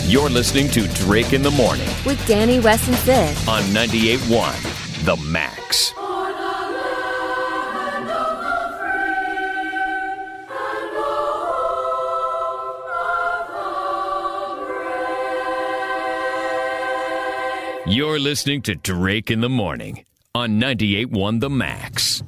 You're listening to Drake in the Morning with Danny, Wes, and Sid on 98.1 The Max. You're listening to Drake in the Morning on 98.1 The Max.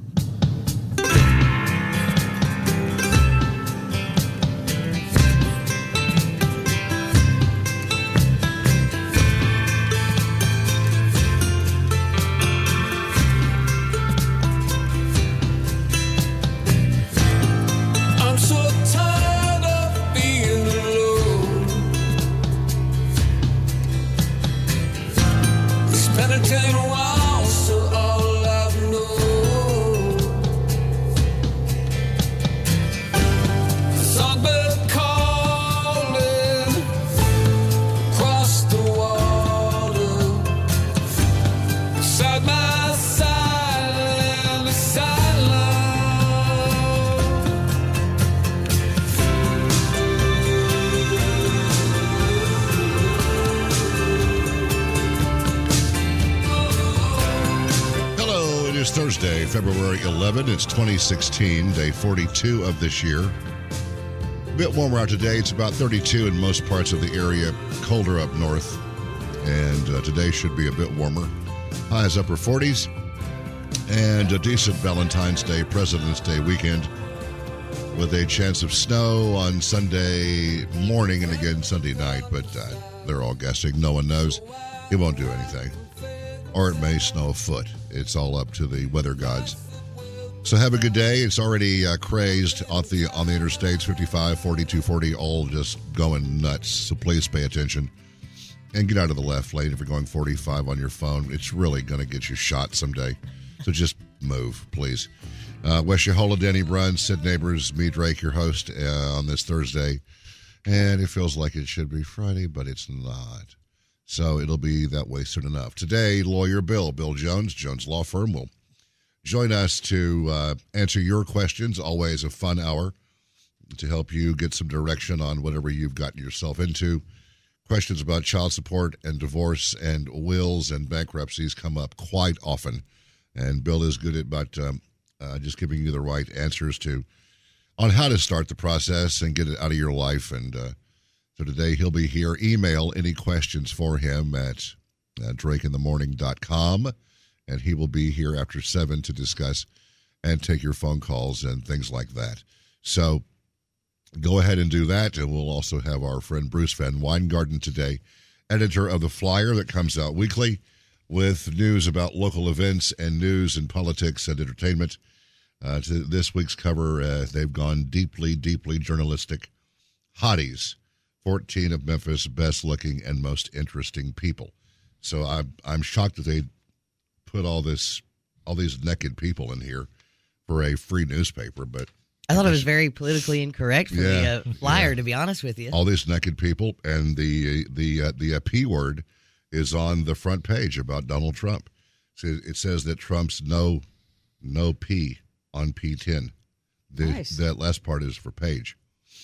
Thursday, February 11, it's 2016, day 42 of this year. A bit warmer out today. It's about 32 in most parts of the area, colder up north. And today should be a bit warmer. Highs upper 40s. And a decent Valentine's Day, President's Day weekend with a chance of snow on Sunday morning and again Sunday night. But they're all guessing. No one knows. It won't do anything. Or it may snow a foot. It's all up to the weather gods. So have a good day. It's already crazed on the interstates, 55, 42, 40, all just going nuts. So please pay attention and get out of the left lane if you're going 45 on your phone. It's really going to get you shot someday. So just move, please. Wes Yahola, Danny Brunn, Sid Neighbors, me, Drake, your host on this Thursday. And it feels like it should be Friday, but it's not. So it'll be that way soon enough. Today, lawyer Bill Jones, Jones Law Firm, will join us to answer your questions. Always a fun hour to help you get some direction on whatever you've gotten yourself into. Questions about child support and divorce and wills and bankruptcies come up quite often. And Bill is good at just giving you the right answers on how to start the process and get it out of your life. And so today he'll be here. Email any questions for him at drakeinthemorning.com, and he will be here after 7 to discuss and take your phone calls and things like that. So go ahead and do that, and we'll also have our friend Bruce Van Weingarten today, editor of The Flyer that comes out weekly with news about local events and news and politics and entertainment. To this week's cover, they've gone deeply, deeply journalistic. Hotties. 14 of Memphis' best-looking and most interesting people. So I'm shocked that they put all these naked people in here for a free newspaper. But I thought it was very politically incorrect for the Flyer, to be honest with you. All these naked people, and the P word is on the front page about Donald Trump. So it says that Trump's no P on P10. Nice. That last part is for page.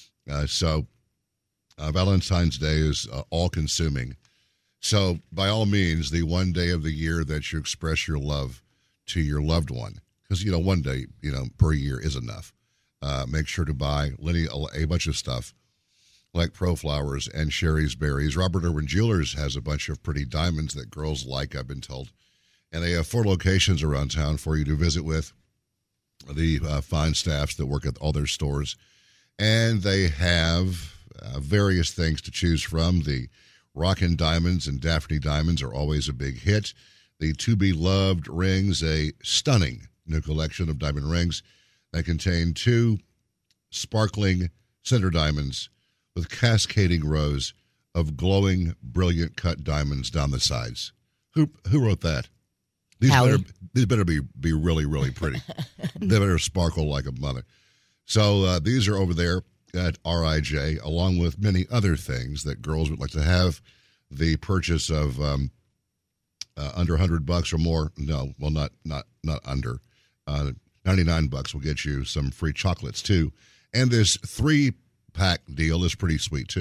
Valentine's Day is all-consuming. So, by all means, the one day of the year that you express your love to your loved one, because, one day, per year is enough. Make sure to buy a bunch of stuff like ProFlowers and Sherry's Berries. Robert Irwin Jewelers has a bunch of pretty diamonds that girls like, I've been told. And they have 4 locations around town for you to visit with the fine staffs that work at all their stores. And they have various things to choose from. The Rockin' Diamonds and Daphne Diamonds are always a big hit. The To Be Loved rings, a stunning new collection of diamond rings that contain 2 sparkling center diamonds with cascading rows of glowing, brilliant cut diamonds down the sides. Who wrote that? These better be really, really pretty. They better sparkle like a mother. So these are over there at RIJ, along with many other things that girls would like to have. The purchase of under $100 or more. No, well, not under. $99 will get you some free chocolates too. And this 3-pack deal is pretty sweet too.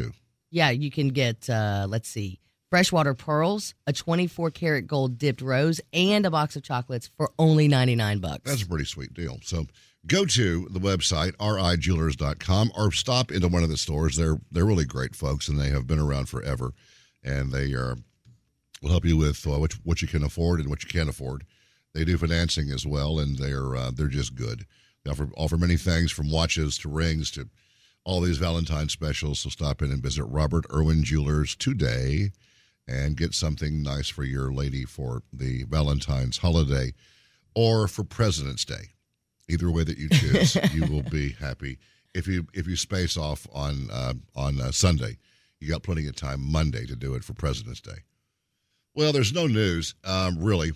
Yeah, you can get, let's see, freshwater pearls, a 24-karat gold dipped rose, and a box of chocolates for only $99. That's a pretty sweet deal. So go to the website, rijewelers.com, or stop into one of the stores. They're really great folks, and they have been around forever. And they will help you with what you can afford and what you can't afford. They do financing as well, and they're just good. They offer many things from watches to rings to all these Valentine's specials. So stop in and visit Robert Irwin Jewelers today and get something nice for your lady for the Valentine's holiday or for President's Day. Either way that you choose, you will be happy. If you space off on Sunday, you got plenty of time Monday to do it for President's Day. Well, there's no news, really.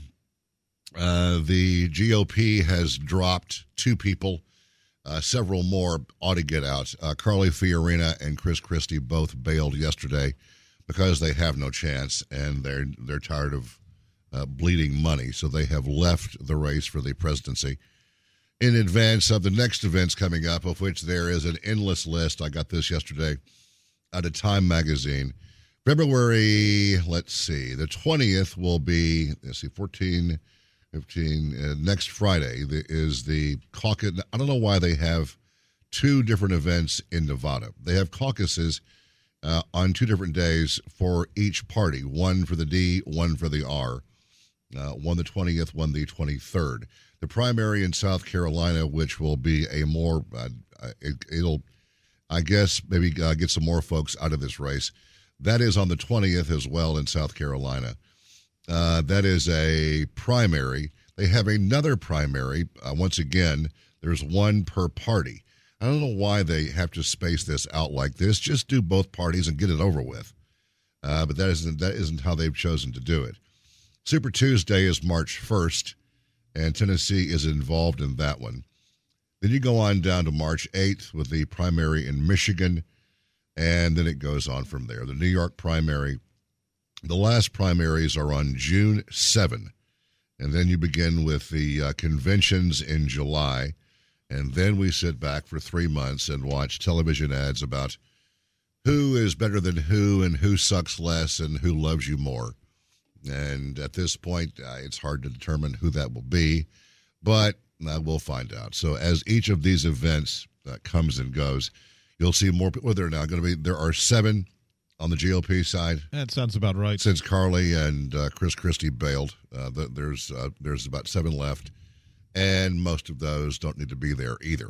The GOP has dropped 2 people. Several more ought to get out. Carly Fiorina and Chris Christie both bailed yesterday because they have no chance, and they're tired of bleeding money. So they have left the race for the presidency in advance of the next events coming up, of which there is an endless list. I got this yesterday out of Time Magazine. February, let's see, the 20th will be, 14, 15, next Friday is the caucus. I don't know why they have 2 different events in Nevada. They have caucuses on 2 different days for each party, one for the D, one for the R, one the 20th, one the 23rd. The primary in South Carolina, which will be a more, it'll, I guess, maybe get some more folks out of this race. That is on the 20th as well in South Carolina. That is a primary. They have another primary. Once again, there's one per party. I don't know why they have to space this out like this. Just do both parties and get it over with. But that isn't how they've chosen to do it. Super Tuesday is March 1st, and Tennessee is involved in that one. Then you go on down to March 8th with the primary in Michigan, and then it goes on from there. The New York primary. The last primaries are on June 7, and then you begin with the conventions in July, and then we sit back for 3 months and watch television ads about who is better than who and who sucks less and who loves you more. And at this point, it's hard to determine who that will be, but we'll find out. So as each of these events comes and goes, you'll see more people. There are now going to be, there are 7 on the GOP side. That sounds about right. Since Carly and Chris Christie bailed, there's about 7 left, and most of those don't need to be there either.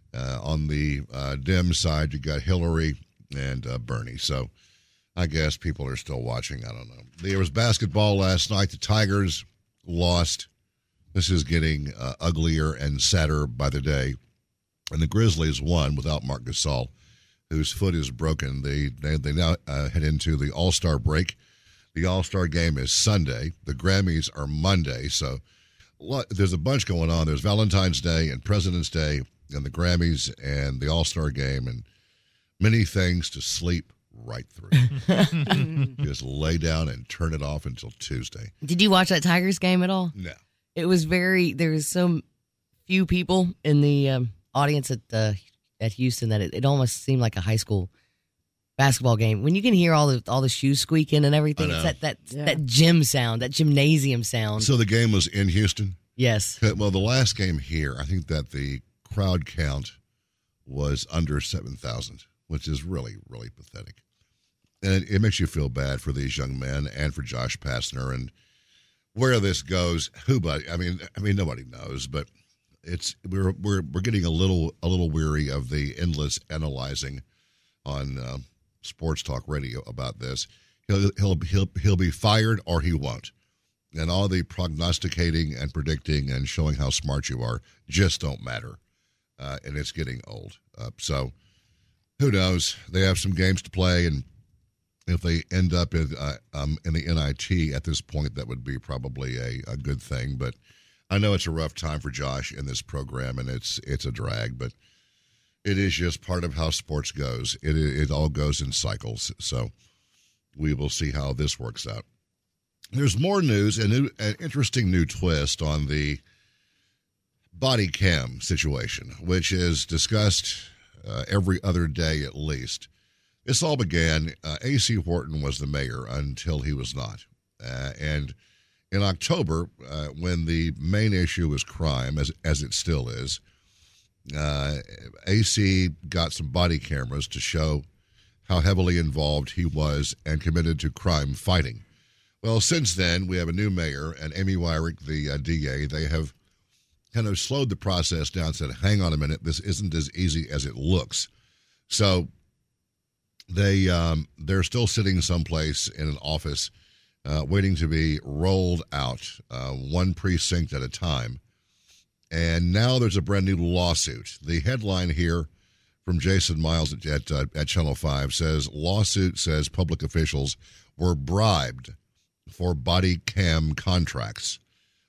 On the Dem side, you got Hillary and Bernie. So I guess people are still watching. I don't know. There was basketball last night. The Tigers lost. This is getting uglier and sadder by the day. And the Grizzlies won without Marc Gasol, whose foot is broken. They now head into the All-Star break. The All-Star game is Sunday. The Grammys are Monday. So there's a bunch going on. There's Valentine's Day and President's Day and the Grammys and the All-Star game and many things to sleep right through. Just lay down and turn it off until Tuesday. Did you watch that Tigers game at all? No. It was there was so few people in the audience at Houston that it almost seemed like a high school basketball game. When you can hear all the shoes squeaking and everything, it's that gym sound, that gymnasium sound. So the game was in Houston? Yes. Well, the last game here, I think that the crowd count was under 7,000, which is really, really pathetic. And it makes you feel bad for these young men and for Josh Pastner and where this goes. I mean, nobody knows, but we're getting a little weary of the endless analyzing on sports talk radio about this. He'll be fired or he won't, and all the prognosticating and predicting and showing how smart you are just don't matter, and it's getting old. So who knows? They have some games to play, and if they end up in the NIT at this point, that would be probably a good thing. But I know it's a rough time for Josh in this program, and it's a drag, but it is just part of how sports goes. It all goes in cycles, so we will see how this works out. There's more news, an interesting new twist on the body cam situation, which is discussed every other day at least. This all began, A.C. Horton was the mayor until he was not. And in October, when the main issue was crime, as it still is, A.C. got some body cameras to show how heavily involved he was and committed to crime fighting. Well, since then, we have a new mayor, and Amy Weirich, the DA. They have kind of slowed the process down, said, hang on a minute, this isn't as easy as it looks. So they're still sitting someplace in an office waiting to be rolled out, one precinct at a time. And now there's a brand new lawsuit. The headline here from Jason Miles at Channel 5 says, lawsuit says public officials were bribed for body cam contracts.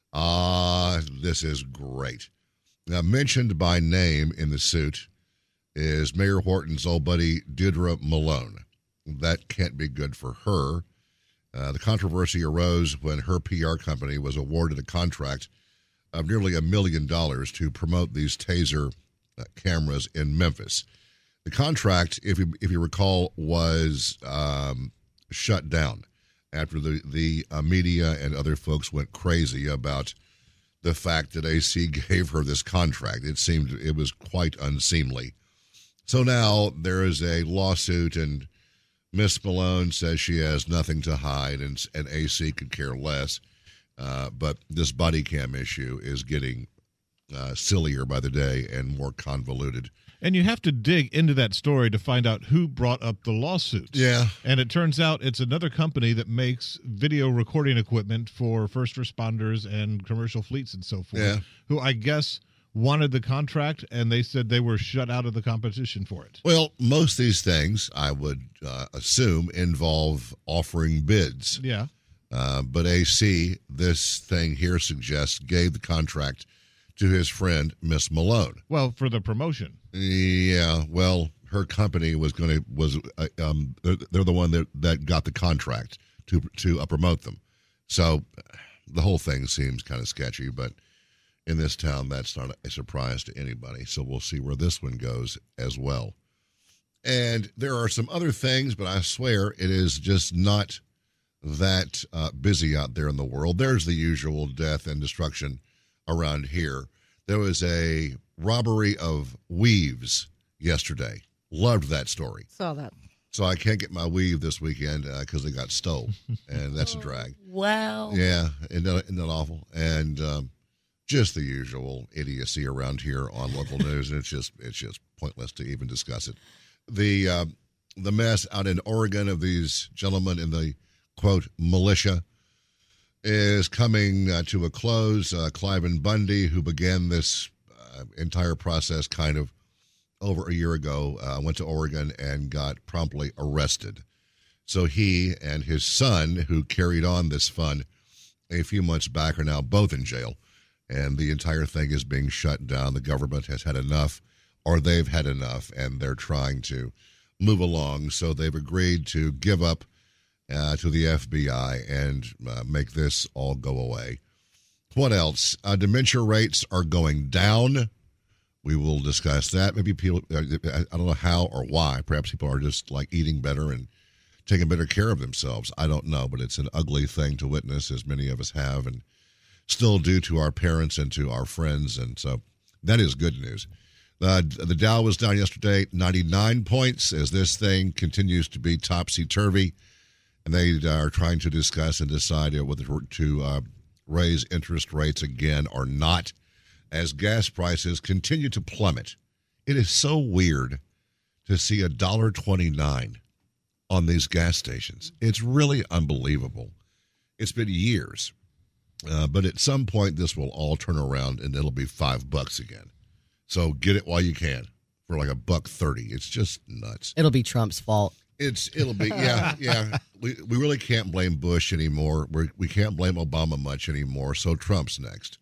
This is great. Now, mentioned by name in the suit is Mayor Horton's old buddy, Deirdre Malone. That can't be good for her. The controversy arose when her PR company was awarded a contract of nearly $1 million to promote these taser cameras in Memphis. The contract, if you recall, was shut down after the media and other folks went crazy about the fact that AC gave her this contract. It was quite unseemly. So now there is a lawsuit, and Miss Malone says she has nothing to hide, and AC could care less. But this body cam issue is getting sillier by the day and more convoluted. And you have to dig into that story to find out who brought up the lawsuit. Yeah. And it turns out it's another company that makes video recording equipment for first responders and commercial fleets and so forth, who I guess wanted the contract, and they said they were shut out of the competition for it. Well, most of these things, I would assume, involve offering bids. Yeah. But AC, this thing here suggests, gave the contract to his friend, Miss Malone. Well, for the promotion. Yeah, well, her company they're the one that got the contract to promote them. So the whole thing seems kind of sketchy, but in this town, that's not a surprise to anybody. So we'll see where this one goes as well. And there are some other things, but I swear it is just not that busy out there in the world. There's the usual death and destruction around here. There was a robbery of weaves yesterday. Loved that story. Saw that. So I can't get my weave this weekend because they got stole, and that's a drag. Wow. Yeah, isn't that awful? And just the usual idiocy around here on local news, and it's just pointless to even discuss it. The mess out in Oregon of these gentlemen in the quote militia is coming to a close. Cliven Bundy, who began this entire process kind of over a year ago, went to Oregon and got promptly arrested. So he and his son, who carried on this fun a few months back, are now both in jail. And the entire thing is being shut down. The government has had enough, or they've had enough, and they're trying to move along. So they've agreed to give up to the FBI and make this all go away. What else? Dementia rates are going down. We will discuss that. Maybe people, I don't know how or why. Perhaps people are just like eating better and taking better care of themselves. I don't know, but it's an ugly thing to witness, as many of us have and still do to our parents and to our friends. And so that is good news. The Dow was down yesterday, 99 points, as this thing continues to be topsy-turvy. And they are trying to discuss and decide whether to raise interest rates again or not, as gas prices continue to plummet. It is so weird to see $1.29 on these gas stations. It's really unbelievable. It's been years, but at some point this will all turn around and it'll be $5 again. So get it while you can for like $1.30. It's just nuts. It'll be Trump's fault. It'll be yeah. We really can't blame Bush anymore. We can't blame Obama much anymore. So Trump's next.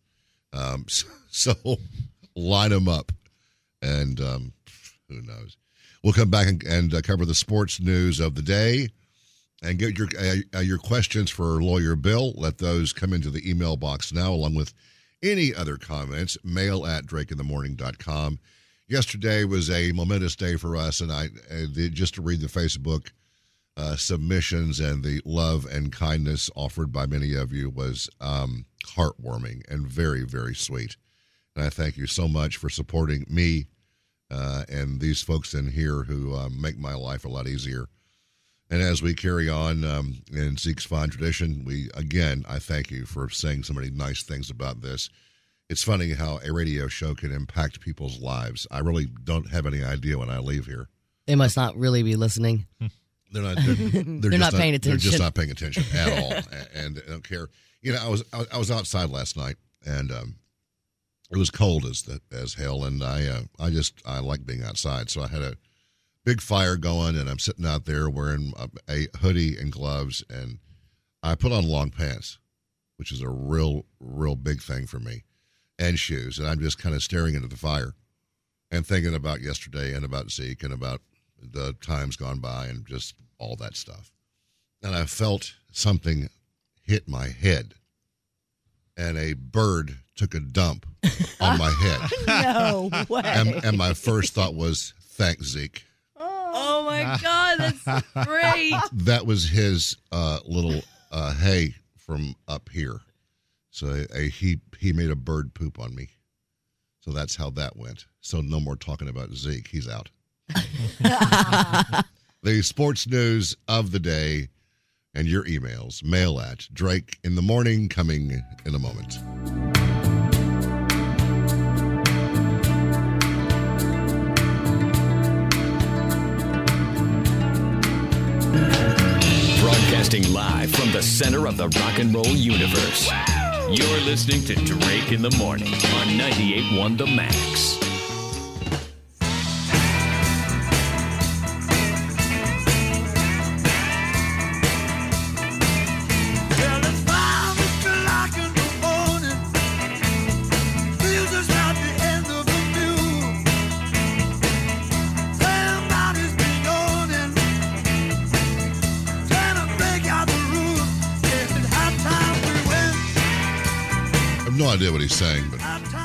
So line them up, and who knows? We'll come back and cover the sports news of the day, and get your questions for Lawyer Bill. Let those come into the email box now, along with any other comments. Mail@drakeinthemorning.com. Yesterday was a momentous day for us, and just to read the Facebook submissions and the love and kindness offered by many of you was heartwarming and very, very sweet. And I thank you so much for supporting me and these folks in here who make my life a lot easier. And as we carry on in Zeke's fine tradition, I thank you for saying so many nice things about this. It's funny how a radio show can impact people's lives. I really don't have any idea when I leave here. They must not really be listening. They're not. They're not paying attention. They're just not paying attention at all, and they don't care. You know, I was outside last night, and it was cold as hell, and I like being outside, so I had a big fire going, and I'm sitting out there wearing a hoodie and gloves, and I put on long pants, which is a real big thing for me, and shoes, and I'm just kind of staring into the fire and thinking about yesterday and about Zeke and about the times gone by and just all that stuff. And I felt something hit my head, and a bird took a dump on my head. No way. And my first thought was, thanks, Zeke. Oh my God, that's great. That was his little hay from up here. So he made a bird poop on me. So that's how that went. So no more talking about Zeke. He's out. The sports news of the day and your emails. Mail at Drake in the Morning, coming in a moment. Broadcasting live from the center of the rock and roll universe. You're listening to Drake in the Morning on 98.1 The Max. No idea what he's saying, but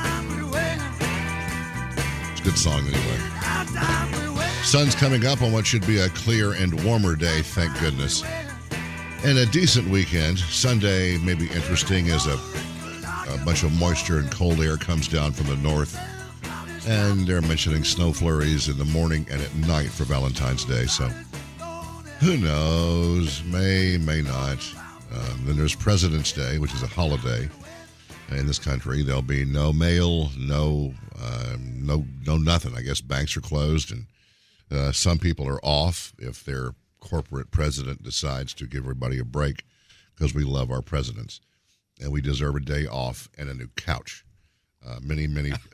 it's a good song anyway. Sun's coming up on what should be a clear and warmer day, thank goodness. And a decent weekend. Sunday may be interesting as a bunch of moisture and cold air comes down from the north. And they're mentioning snow flurries in the morning and at night for Valentine's Day. So who knows? May not. Then there's President's Day, which is a holiday. In this country, there'll be no mail, no nothing. I guess banks are closed, and some people are off if their corporate president decides to give everybody a break because we love our presidents and we deserve a day off and a new couch. Many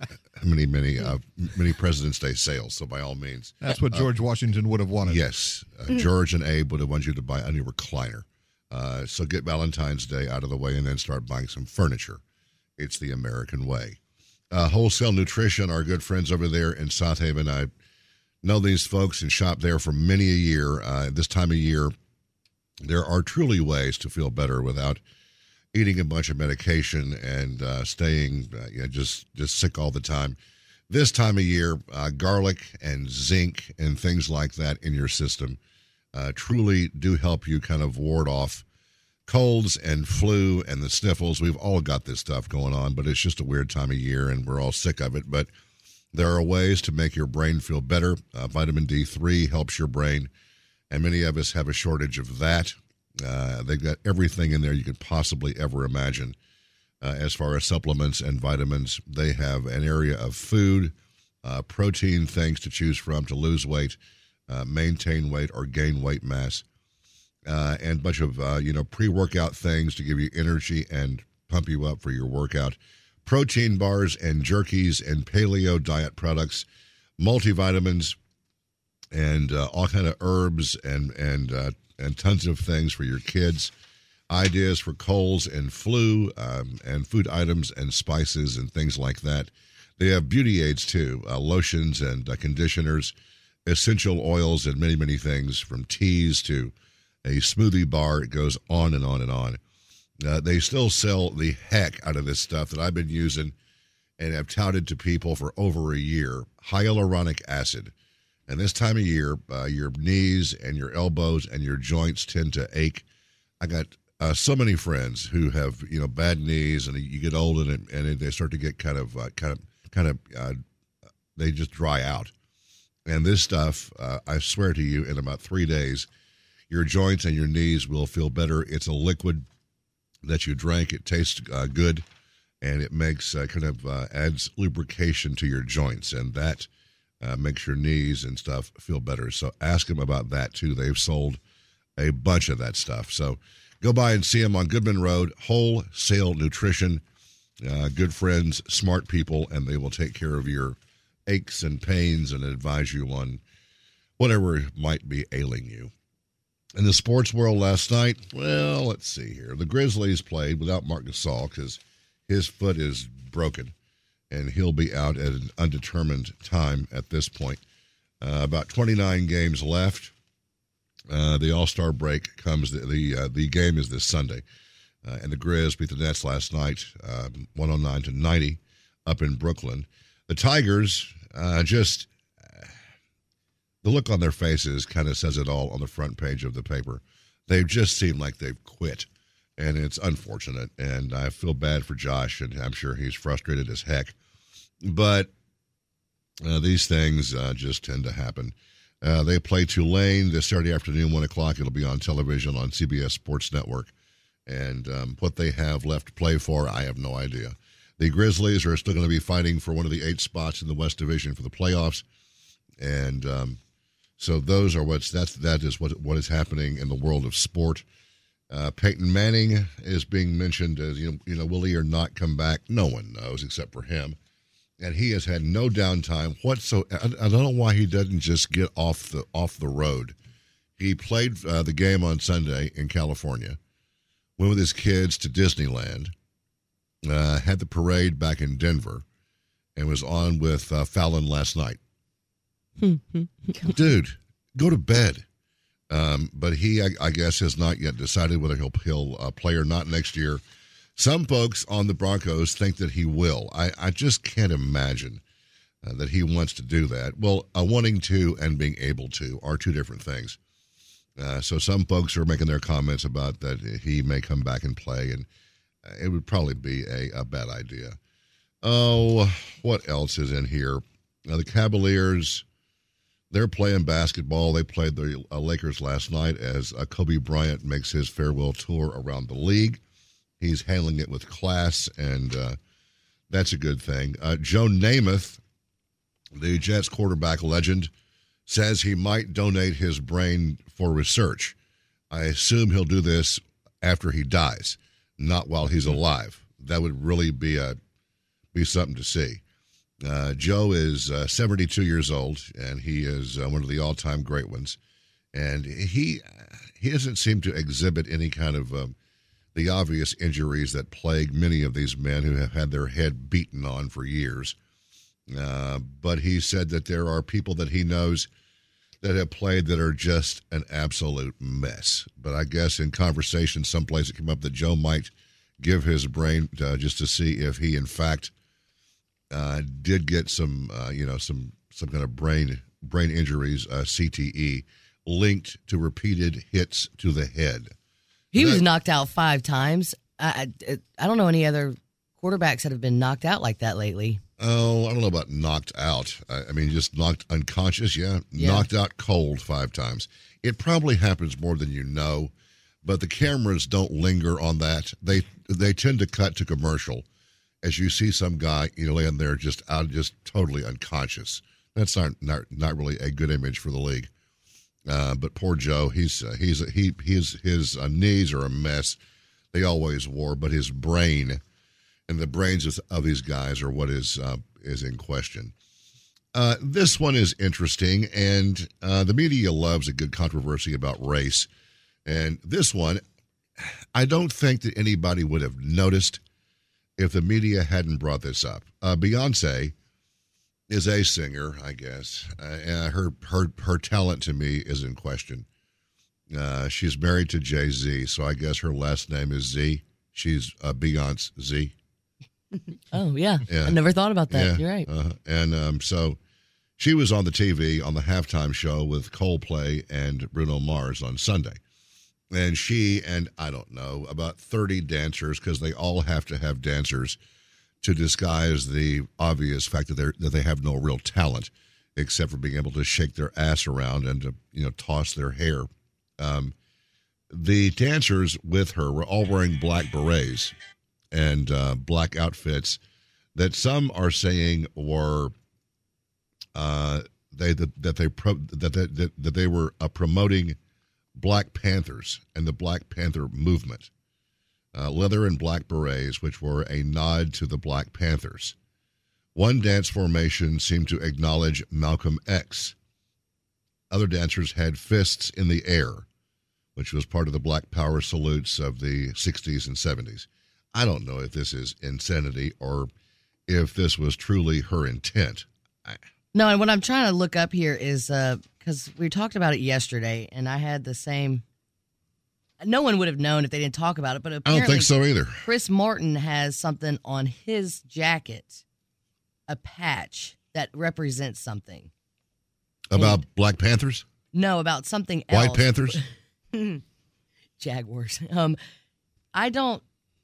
President's Day sales. So by all means, that's what George Washington would have wanted. Yes, George and Abe would have wanted you to buy a new recliner. So get Valentine's Day out of the way and then start buying some furniture. It's the American way. Wholesale Nutrition, our good friends over there in South Haven. I know these folks and shop there for many a year. This time of year, there are truly ways to feel better without eating a bunch of medication and staying just sick all the time. This time of year, garlic and zinc and things like that in your system truly do help you kind of ward off colds and flu and the sniffles. We've all got this stuff going on, but it's just a weird time of year and we're all sick of it. But there are ways to make your brain feel better. Vitamin D3 helps your brain, and many of us have a shortage of that. They've got everything in there you could possibly ever imagine. As far as supplements and vitamins, they have an area of food, protein things to choose from to lose weight, maintain weight, or gain weight mass. And a bunch of, pre-workout things to give you energy and pump you up for your workout. Protein bars and jerkies and paleo diet products, multivitamins, and all kind of herbs and tons of things for your kids. Ideas for colds and flu and food items and spices and things like that. They have beauty aids, too, lotions and conditioners, essential oils, and many, many things from teas to a smoothie bar. It goes on and on and on. They still sell the heck out of this stuff that I've been using and have touted to people for over a year hyaluronic acid. And this time of year, your knees and your elbows and your joints tend to ache. I got so many friends who have bad knees, and you get old and they start to get kind of they just dry out. And this stuff, I swear to you, in about 3 days, your joints and your knees will feel better. It's a liquid that you drink. It tastes good, and it makes adds lubrication to your joints, and that makes your knees and stuff feel better. So ask them about that, too. They've sold a bunch of that stuff. So go by and see them on Goodman Road, Wholesale Nutrition. Good friends, smart people, and they will take care of your aches and pains and advise you on whatever might be ailing you. In the sports world last night, well, let's see here. The Grizzlies played without Marc Gasol because his foot is broken, and he'll be out at an undetermined time at this point. About 29 games left. The All-Star break comes. The game is this Sunday, and the Grizz beat the Nets last night, 109-90, up in Brooklyn. The Tigers the look on their faces kind of says it all on the front page of the paper. They just seem like they've quit, and it's unfortunate. And I feel bad for Josh, and I'm sure he's frustrated as heck. But these things just tend to happen. They play Tulane this Saturday afternoon, 1 o'clock. It'll be on television on CBS Sports Network. And what they have left to play for, I have no idea. The Grizzlies are still going to be fighting for one of the 8 spots in the West Division for the playoffs. And so those are that is what is happening in the world of sport. Peyton Manning is being mentioned as, will he or not come back? No one knows except for him. And he has had no downtime whatsoever. I don't know why he doesn't just get off the road. He played the game on Sunday in California, went with his kids to Disneyland, had the parade back in Denver, and was on with Fallon last night. Dude, go to bed. But he, I guess, has not yet decided whether he'll play or not next year. Some folks on the Broncos think that he will. I just can't imagine that he wants to do that. Well, wanting to and being able to are two different things. So some folks are making their comments about that he may come back and play, and it would probably be a bad idea. Oh, what else is in here? The Cavaliers, they're playing basketball. They played the Lakers last night as Kobe Bryant makes his farewell tour around the league. He's handling it with class, and that's a good thing. Joe Namath, the Jets quarterback legend, says he might donate his brain for research. I assume he'll do this after he dies, not while he's alive. That would really be something to see. Joe is 72 years old, and he is one of the all-time great ones. And he doesn't seem to exhibit any kind of the obvious injuries that plague many of these men who have had their head beaten on for years. But he said that there are people that he knows that have played that are just an absolute mess. But I guess in conversation someplace it came up that Joe might give his brain just to see if he, in fact, did get some kind of brain injuries, CTE, linked to repeated hits to the head. He was knocked out 5 times. I don't know any other quarterbacks that have been knocked out like that lately. Oh, I don't know about knocked out. I mean, just knocked unconscious, yeah. Knocked out cold 5 times. It probably happens more than you know, but the cameras don't linger on that. They tend to cut to commercial as you see some guy, laying there just totally unconscious. That's not really a good image for the league. But poor Joe, his knees are a mess. They always were, but his brain and the brains of these guys are what is in question. This one is interesting, and the media loves a good controversy about race. And this one, I don't think that anybody would have noticed if the media hadn't brought this up. Beyonce is a singer, I guess. Her talent to me is in question. She's married to Jay-Z, so I guess her last name is Z. She's Beyonce Z. Oh, yeah. Yeah. I never thought about that. Yeah. You're right. And so she was on the TV on the halftime show with Coldplay and Bruno Mars on Sunday. And she and, I don't know, about 30 dancers, because they all have to have dancers to disguise the obvious fact that they have no real talent, except for being able to shake their ass around and to, toss their hair. The dancers with her were all wearing black berets and black outfits that some are saying were they were promoting Black Panthers and the Black Panther movement. Leather and black berets, which were a nod to the Black Panthers. One dance formation seemed to acknowledge Malcolm X. Other dancers had fists in the air, which was part of the Black Power salutes of the 60s and 70s. I don't know if this is insanity or if this was truly her intent. No, and what I'm trying to look up here is because we talked about it yesterday, and I had the same. No one would have known if they didn't talk about it, but apparently I don't think so either. Chris Martin has something on his jacket, a patch that represents something. About Black Panthers? No, about something else. White Panthers? Jaguars. I don't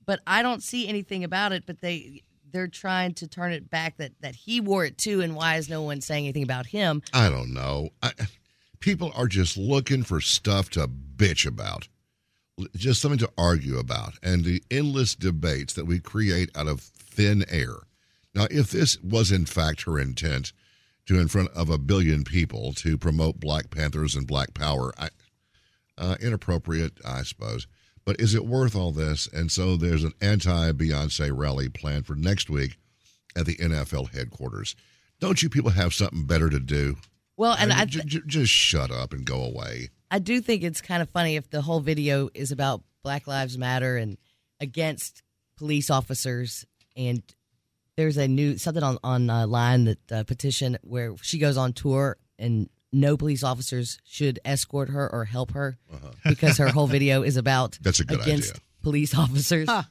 see anything about it, but they're trying to turn it back that he wore it too, and why is no one saying anything about him? I don't know. People are just looking for stuff to bitch about, just something to argue about, and the endless debates that we create out of thin air. Now, if this was in fact her intent to, in front of 1 billion people, to promote Black Panthers and Black Power, inappropriate, I suppose. But is it worth all this? And so there's an anti-Beyonce rally planned for next week at the NFL headquarters. Don't you people have something better to do? Well, and just shut up and go away. I do think it's kind of funny if the whole video is about Black Lives Matter and against police officers, and there's something online that petition where she goes on tour and no police officers should escort her or help her because her whole video is about That's a good against idea. Police officers. Huh.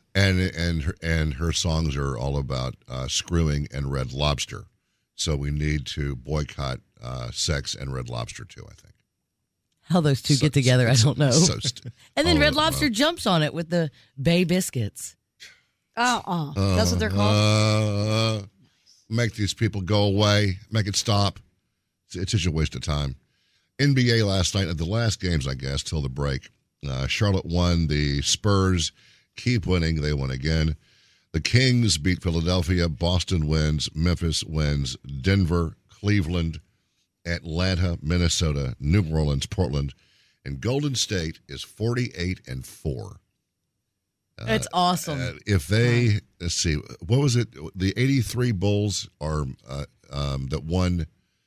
And her songs are all about screwing and Red Lobster. So we need to boycott sex and Red Lobster too, I think. How those two get together, I don't know. And then Red Lobster well. jumps on it with the Bay Biscuits. That's what they're called? Make these people go away. Make it stop. It's such a waste of time. NBA last night, at the last games, I guess, till the break. Charlotte won. The Spurs keep winning. They won again. The Kings beat Philadelphia. Boston wins. Memphis wins. Denver, Cleveland, Atlanta, Minnesota, New Orleans, Portland, and Golden State is 48-4. That's awesome. If they, let's see, what was it? The 83 Bulls are that won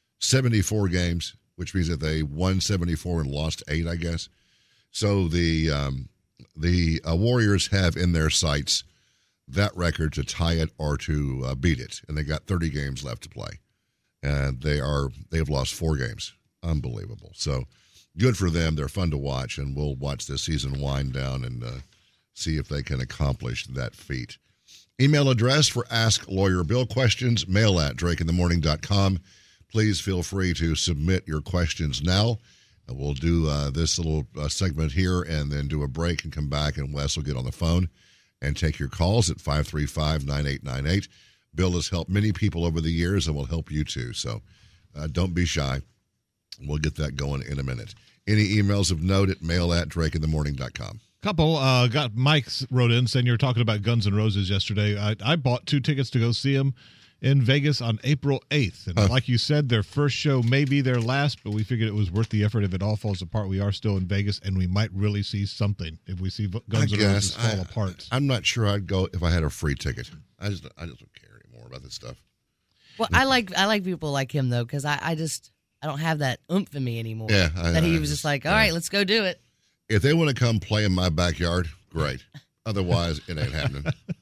74 games, which means that they won 74 and lost 8, I guess. So the Warriors have in their sights that record to tie it or to beat it, and they got 30 games left to play, and they've lost 4 games. Unbelievable. So good for them. They're fun to watch, and we'll watch this season wind down and see if they can accomplish that feat. Email address for Ask Lawyer Bill questions, mail at drakeinthemorning.com. Please feel free to submit your questions now. We'll do this little segment here and then do a break and come back, and Wes will get on the phone and take your calls at 535-9898. Bill has helped many people over the years and will help you too. So don't be shy. We'll get that going in a minute. Any emails of note at mail at drakeinthemorning.com. Couple got Mike's wrote in saying you were talking about Guns N' Roses yesterday. I bought 2 tickets to go see them in Vegas on April 8th. And like you said, their first show may be their last, but we figured it was worth the effort. If it all falls apart, we are still in Vegas, and we might really see something if we see Guns N' Roses fall apart. I'm not sure I'd go if I had a free ticket. I just don't care anymore about this stuff. Well, I like people like him, though, because I don't have that oomph in me anymore. Yeah. He was just like, all right, let's go do it. If they want to come play in my backyard, great. Otherwise, it ain't happening.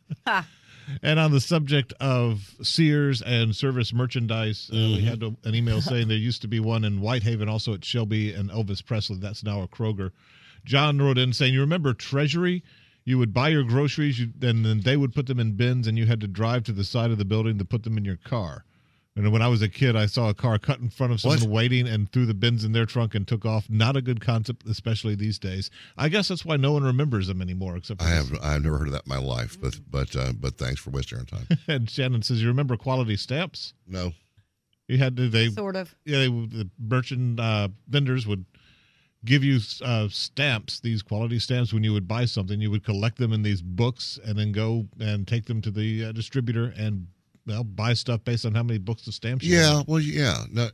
And on the subject of Sears and service merchandise, we had an email saying there used to be one in Whitehaven, also at Shelby and Elvis Presley. That's now a Kroger. John wrote in saying, you remember Treasury? You would buy your groceries, and then they would put them in bins, and you had to drive to the side of the building to put them in your car. And when I was a kid, I saw a car cut in front of someone waiting and threw the bins in their trunk and took off. Not a good concept, especially these days. I guess that's why no one remembers them anymore. Except for I've never heard of that in my life, but thanks for wasting our time. And Shannon says, "You remember quality stamps?" No. You had to. They sort of. Yeah, the merchant vendors would give you stamps, these quality stamps. When you would buy something, you would collect them in these books and then go and take them to the distributor and buy stuff based on how many books of stamps you have. Well, yeah. No,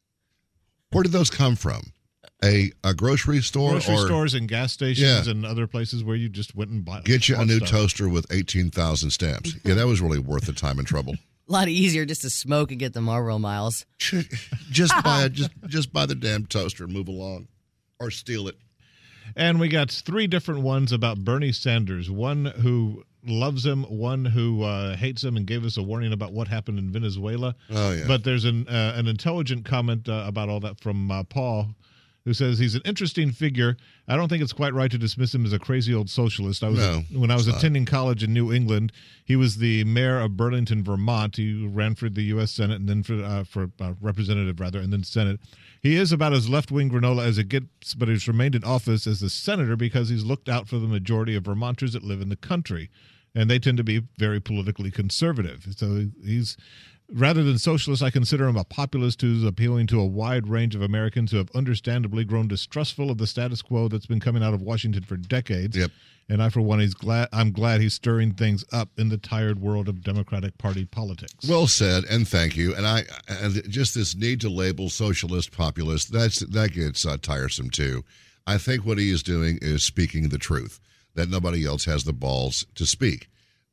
where did those come from? A grocery store? Grocery stores and gas stations and other places where you just went and bought Get you a new toaster with 18,000 stamps. Yeah, that was really worth the time and trouble. A lot easier just to smoke and get the Marlboro Miles. Just buy the damn toaster and move along. Or steal it. And we got 3 different ones about Bernie Sanders. One who loves him, one who hates him, and gave us a warning about what happened in Venezuela. Oh, yeah. But there's an intelligent comment about all that from Paul, who says he's an interesting figure. I don't think it's quite right to dismiss him as a crazy old socialist. When I was attending college in New England, he was the mayor of Burlington, Vermont. He ran for the U.S. Senate and then for representative, and then Senate. He is about as left-wing granola as it gets, but he's remained in office as the senator because he's looked out for the majority of Vermonters that live in the country, and they tend to be very politically conservative. So he's, rather than socialist, I consider him a populist who's appealing to a wide range of Americans who have understandably grown distrustful of the status quo that's been coming out of Washington for decades. Yep. And I, for one, I'm glad he's stirring things up in the tired world of Democratic Party politics. Well said, and thank you. And just this need to label socialist, populist, that gets tiresome too. I think what he is doing is speaking the truth that nobody else has the balls to speak.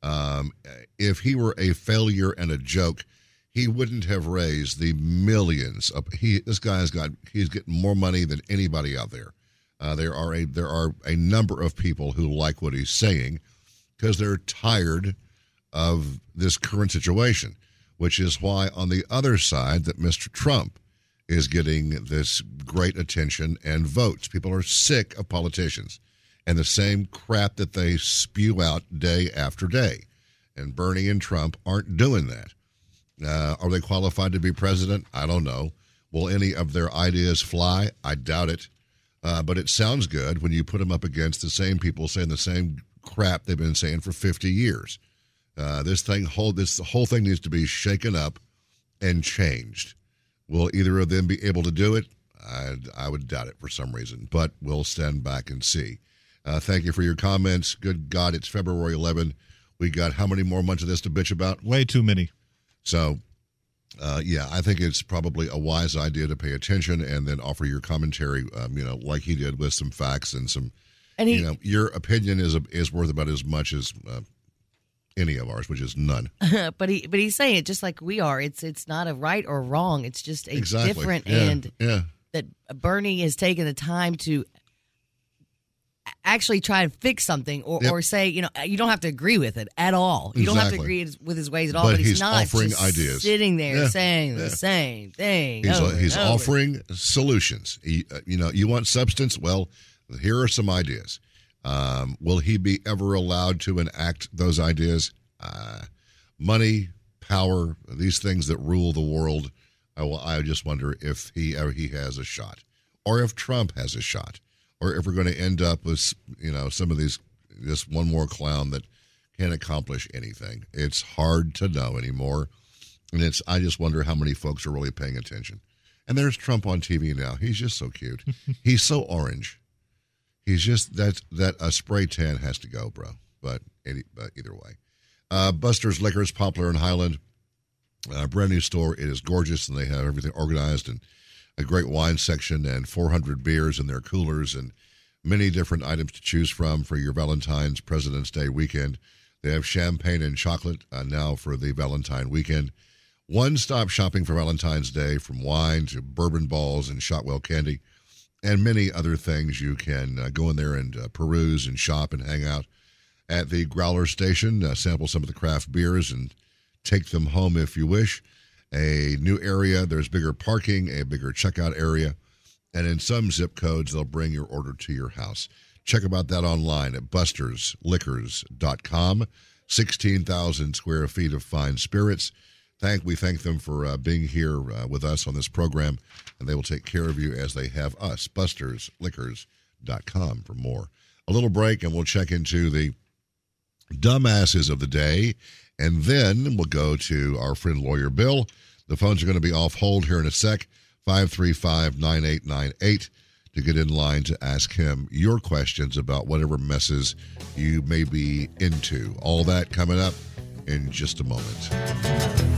If he were a failure and a joke, he wouldn't have raised the millions. He's getting more money than anybody out there. There are a number of people who like what he's saying because they're tired of this current situation, which is why on the other side that Mr. Trump is getting this great attention and votes. People are sick of politicians and the same crap that they spew out day after day. And Bernie and Trump aren't doing that. Are they qualified to be president? I don't know. Will any of their ideas fly? I doubt it. But it sounds good when you put them up against the same people saying the same crap they've been saying for 50 years. This whole thing needs to be shaken up and changed. Will either of them be able to do it? I would doubt it for some reason, but we'll stand back and see. Thank you for your comments. Good God, it's February 11. We got how many more months of this to bitch about? Way too many. So, I think it's probably a wise idea to pay attention and then offer your commentary, like he did with some facts and some, your opinion is worth about as much as any of ours, which is none. but he's saying it just like we are. It's not a right or wrong. It's just a different, that Bernie has taken the time to actually try and fix something or say, you don't have to agree with it at all. You don't have to agree with his ways at all, but he's not offering just ideas, sitting there saying the same thing. He's offering solutions. You want substance? Well, here are some ideas. Will he be ever allowed to enact those ideas? Money, power, these things that rule the world. I just wonder if he has a shot, or if Trump has a shot. Or if we're going to end up with, some of these, just one more clown that can't accomplish anything. It's hard to know anymore. And I just wonder how many folks are really paying attention. And there's Trump on TV now. He's just so cute. He's so orange. He's just, that a spray tan has to go, bro. But either way. Buster's Liquors, Poplar and Highland. Brand new store. It is gorgeous, and they have everything organized and a great wine section and 400 beers in their coolers and many different items to choose from for your Valentine's President's Day weekend. They have champagne and chocolate now for the Valentine weekend. One-stop shopping for Valentine's Day, from wine to bourbon balls and Shotwell candy and many other things. You can go in there and peruse and shop and hang out at the Growler Station, sample some of the craft beers and take them home if you wish. A new area, there's bigger parking, a bigger checkout area, and in some zip codes, they'll bring your order to your house. Check about that online at bustersliquors.com. 16,000 square feet of fine spirits. We thank them for being here with us on this program, and they will take care of you as they have us. bustersliquors.com for more. A little break, and we'll check into the dumbasses of the day, and then we'll go to our friend Lawyer Bill. The phones are going to be off hold here in a sec, 535-9898, to get in line to ask him your questions about whatever messes you may be into. All that coming up in just a moment.